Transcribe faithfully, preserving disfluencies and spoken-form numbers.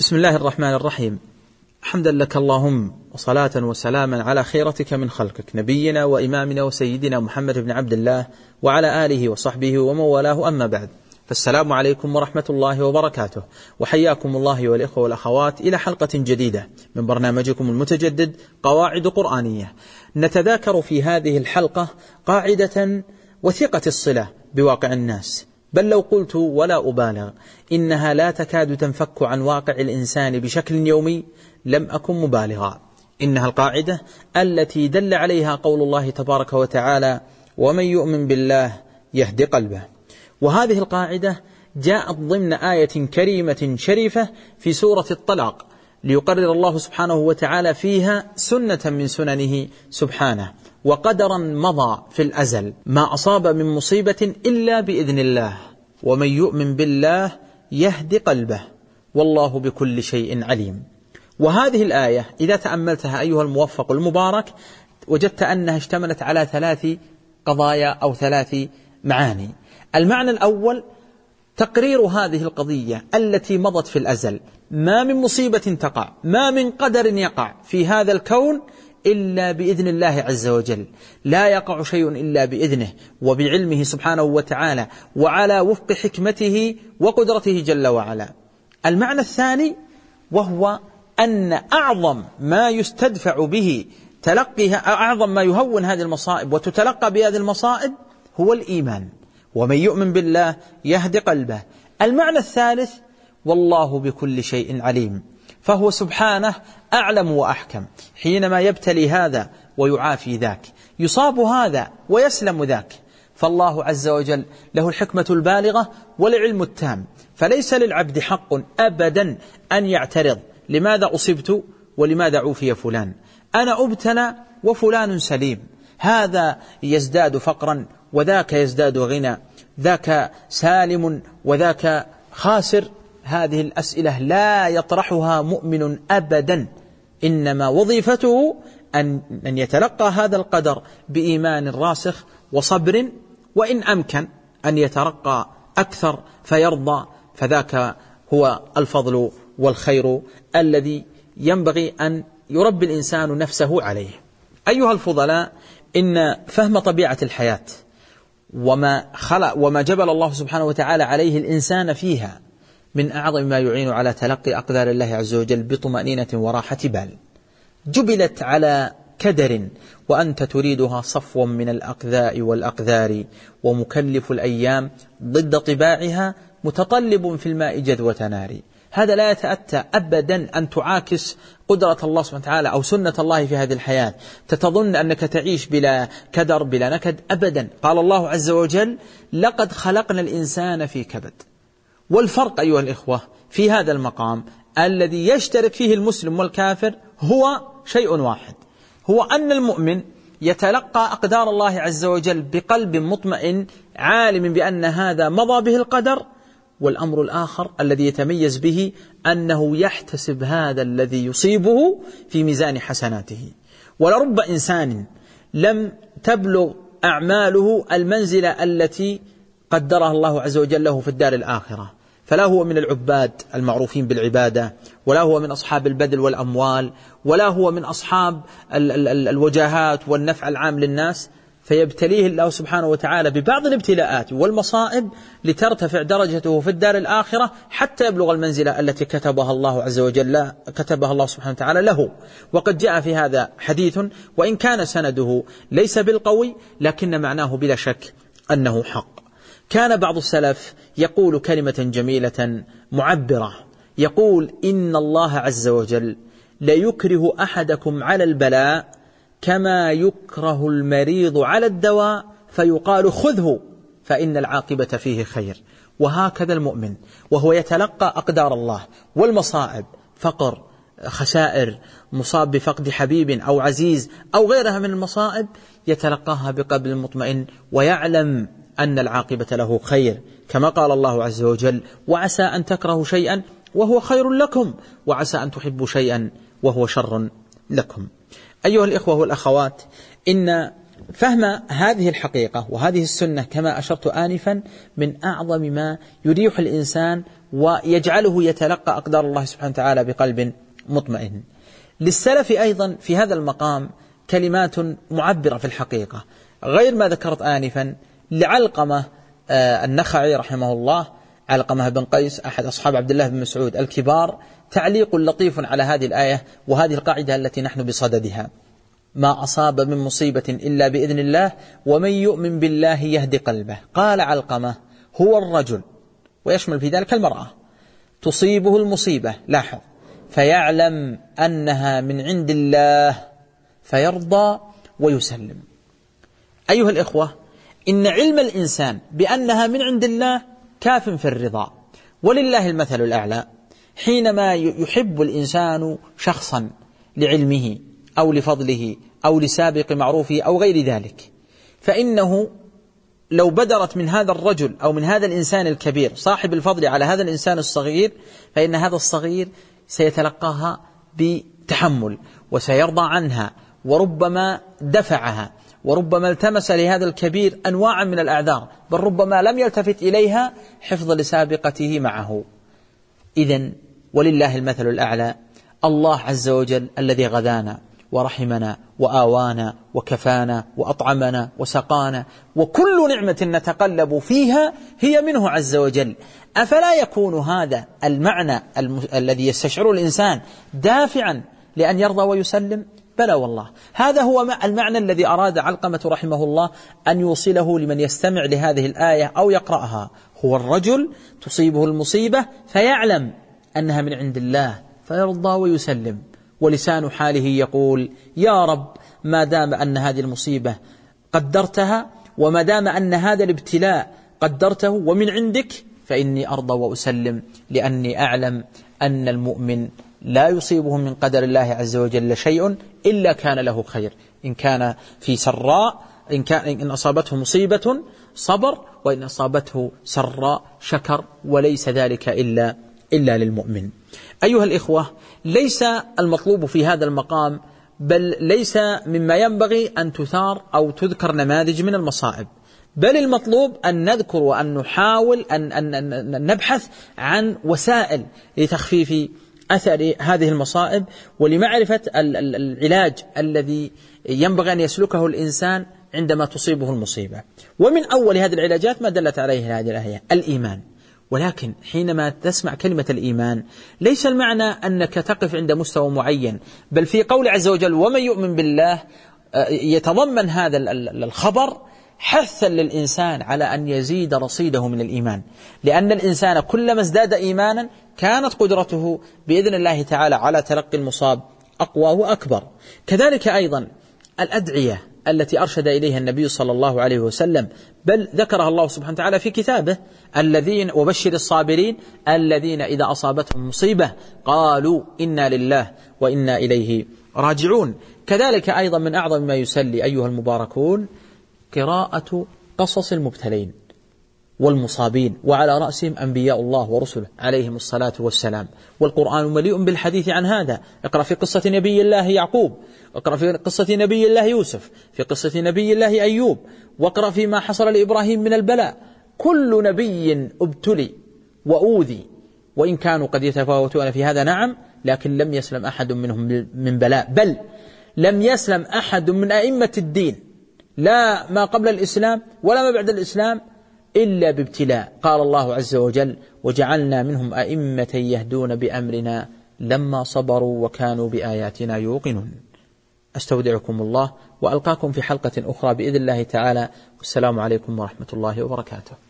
بسم الله الرحمن الرحيم. حمدا لك اللهم وصلاة وسلاما على خيرتك من خلقك نبينا وإمامنا وسيدنا محمد بن عبد الله وعلى آله وصحبه ومن والاه، أما بعد، فالسلام عليكم ورحمة الله وبركاته، وحياكم الله والإخوة والأخوات إلى حلقة جديدة من برنامجكم المتجدد قواعد قرآنية. نتذاكر في هذه الحلقة قاعدة وثيقة الصلة بواقع الناس، بل لو قلت ولا أبالغ إنها لا تكاد تنفك عن واقع الإنسان بشكل يومي لم أكن مبالغا. إنها القاعدة التي دل عليها قول الله تبارك وتعالى: ومن يؤمن بالله يهد قلبه. وهذه القاعدة جاءت ضمن آية كريمة شريفة في سورة الطلاق، ليقرر الله سبحانه وتعالى فيها سنة من سننه سبحانه، وقدرا مضى في الأزل ما أصاب من مصيبة إلا بإذن الله، ومن يؤمن بالله يهد قلبه والله بكل شيء عليم. وهذه الآية إذا تأملتها أيها الموفق المبارك وجدت أنها اشتملت على ثلاث قضايا أو ثلاث معاني. المعنى الأول تقرير هذه القضية التي مضت في الأزل، ما من مصيبة تقع، ما من قدر يقع في هذا الكون إلا بإذن الله عز وجل، لا يقع شيء إلا بإذنه وبعلمه سبحانه وتعالى وعلى وفق حكمته وقدرته جل وعلا. المعنى الثاني وهو أن أعظم ما يستدفع به تلقيها، أعظم ما يهون هذه المصائب وتتلقى بهذه المصائب هو الإيمان، ومن يؤمن بالله يهد قلبه. المعنى الثالث والله بكل شيء عليم، فهو سبحانه أعلم وأحكم حينما يبتلي هذا ويعافي ذاك، يصاب هذا ويسلم ذاك، فالله عز وجل له الحكمة البالغة والعلم التام، فليس للعبد حق أبدا أن يعترض لماذا أصبت ولماذا عوفي فلان، أنا أبتلى وفلان سليم، هذا يزداد فقرا وذاك يزداد غنى، ذاك سالم وذاك خاسر. هذه الأسئلة لا يطرحها مؤمن أبدا، إنما وظيفته أن أن يتلقى هذا القدر بإيمان راسخ وصبر، وإن أمكن أن يترقى أكثر فيرضى، فذاك هو الفضل والخير الذي ينبغي أن يربي الإنسان نفسه عليه. أيها الفضلاء، إن فهم طبيعة الحياة وما خلق وما جبل الله سبحانه وتعالى عليه الإنسان فيها من أعظم ما يعين على تلقي أقدار الله عز وجل بطمأنينة وراحة بال. جبلت على كدر وأنت تريدها صفوا من الأقذاء والأقذار، ومكلف الأيام ضد طباعها متطلب في الماء جدوى نار. هذا لا يتأتى أبدا أن تعاكس قدرة الله سبحانه وتعالى أو سنة الله في هذه الحياة، تتظن أنك تعيش بلا كدر بلا نكد أبدا. قال الله عز وجل: لقد خلقنا الإنسان في كبد. والفرق أيها الإخوة في هذا المقام الذي يشترك فيه المسلم والكافر هو شيء واحد، هو أن المؤمن يتلقى أقدار الله عز وجل بقلب مطمئن عالم بأن هذا مضى به القدر. والأمر الآخر الذي يتميز به أنه يحتسب هذا الذي يصيبه في ميزان حسناته. ولرب إنسان لم تبلغ أعماله المنزلة التي قدرها الله عز وجل له في الدار الآخرة، فلا هو من العباد المعروفين بالعبادة، ولا هو من أصحاب البذل والأموال، ولا هو من أصحاب ال ال ال الوجاهات والنفع العام للناس، فيبتليه الله سبحانه وتعالى ببعض الابتلاءات والمصائب لترتفع درجته في الدار الآخرة حتى يبلغ المنزلة التي كتبها الله عز وجل كتبها الله سبحانه وتعالى له. وقد جاء في هذا حديث وإن كان سنده ليس بالقوي، لكن معناه بلا شك أنه حق. كان بعض السلف يقول كلمة جميلة معبرة، يقول: إن الله عز وجل ليكره أحدكم على البلاء كما يكره المريض على الدواء، فيقال خذه فإن العاقبة فيه خير. وهكذا المؤمن وهو يتلقى أقدار الله والمصائب، فقر، خسائر، مصاب بفقد حبيب أو عزيز أو غيرها من المصائب، يتلقاها بقلب مطمئن ويعلم أن العاقبة له خير، كما قال الله عز وجل: وعسى أن تكرهوا شيئا وهو خير لكم، وعسى أن تحبوا شيئا وهو شر لكم. أيها الإخوة والأخوات، إن فهم هذه الحقيقة وهذه السنة كما أشرت آنفا من أعظم ما يريح الإنسان ويجعله يتلقى أقدار الله سبحانه وتعالى بقلب مطمئن. للسلف أيضا في هذا المقام كلمات معبرة في الحقيقة غير ما ذكرت آنفا لعلقمة النخعي رحمه الله، علقمة بن قيس أحد أصحاب عبد الله بن مسعود الكبار، تعليق لطيف على هذه الآية وهذه القاعدة التي نحن بصددها: ما أصاب من مصيبة إلا بإذن الله ومن يؤمن بالله يهدي قلبه. قال علقمة: هو الرجل، ويشمل في ذلك المرأة، تصيبه المصيبة، لاحظ، فيعلم أنها من عند الله فيرضى ويسلم. أيها الإخوة، إن علم الإنسان بأنها من عند الله كاف في الرضا، ولله المثل الأعلى. حينما يحب الإنسان شخصا لعلمه أو لفضله أو لسابق معروفه أو غير ذلك، فإنه لو بدرت من هذا الرجل أو من هذا الإنسان الكبير صاحب الفضل على هذا الإنسان الصغير، فإن هذا الصغير سيتلقاها بتحمل وسيرضى عنها، وربما دفعها، وربما التمس لهذا الكبير أنواعا من الأعذار، بل ربما لم يلتفت إليها حفظ لسابقته معه. إذن ولله المثل الأعلى، الله عز وجل الذي غذانا ورحمنا وآوانا وكفانا وأطعمنا وسقانا، وكل نعمة نتقلب فيها هي منه عز وجل. أفلا يكون هذا المعنى الم... الذي يستشعره الإنسان دافعا لأن يرضى ويسلم؟ بلى والله، هذا هو المعنى الذي أراد علقمة رحمه الله أن يوصله لمن يستمع لهذه الآية أو يقرأها. هو الرجل تصيبه المصيبة فيعلم أنها من عند الله فيرضى ويسلم، ولسان حاله يقول: يا رب، ما دام أن هذه المصيبة قدرتها، وما دام أن هذا الابتلاء قدرته ومن عندك، فإني أرضى وأسلم، لأني أعلم أن المؤمن لا يصيبه من قدر الله عز وجل شيء إلا كان له خير، إن كان في سراء، إن, كان إن أصابته مصيبة صبر، وإن أصابته سراء شكر، وليس ذلك إلا, إلا للمؤمن. أيها الإخوة، ليس المطلوب في هذا المقام، بل ليس مما ينبغي أن تثار أو تذكر نماذج من المصائب، بل المطلوب أن نذكر وأن نحاول أن, أن, أن نبحث عن وسائل لتخفيف أثر هذه المصائب، ولمعرفة العلاج الذي ينبغي أن يسلكه الإنسان عندما تصيبه المصيبة. ومن أول هذه العلاجات ما دلت عليه هذه الآية: الإيمان. ولكن حينما تسمع كلمة الإيمان ليس المعنى أنك تقف عند مستوى معين، بل في قول عز وجل: ومن يؤمن بالله، يتضمن هذا الخبر حثا للإنسان على أن يزيد رصيده من الإيمان، لأن الإنسان كلما ازداد إيمانا كانت قدرته بإذن الله تعالى على تلقي المصاب أقوى وأكبر. كذلك أيضا الأدعية التي أرشد إليها النبي صلى الله عليه وسلم، بل ذكرها الله سبحانه وتعالى في كتابه: الذين وبشر الصابرين الذين إذا أصابتهم مصيبة قالوا إنا لله وإنا إليه راجعون. كذلك أيضا من أعظم ما يسلي أيها المباركون قراءة قصص المبتلين والمصابين، وعلى رأسهم أنبياء الله ورسله عليهم الصلاة والسلام، والقرآن مليء بالحديث عن هذا. اقرأ في قصة نبي الله يعقوب، اقرأ في قصة نبي الله يوسف، في قصة نبي الله أيوب، واقرأ فيما حصل لإبراهيم من البلاء. كل نبي ابتلي وأوذي، وإن كانوا قد يتفاوتون في هذا، نعم، لكن لم يسلم أحد منهم من بلاء، بل لم يسلم أحد من أئمة الدين، لا ما قبل الإسلام ولا ما بعد الإسلام، إلا بابتلاء. قال الله عز وجل: وجعلنا منهم أئمة يهدون بأمرنا لما صبروا وكانوا بآياتنا يوقنون. أستودعكم الله وألقاكم في حلقة أخرى بإذن الله تعالى، والسلام عليكم ورحمة الله وبركاته.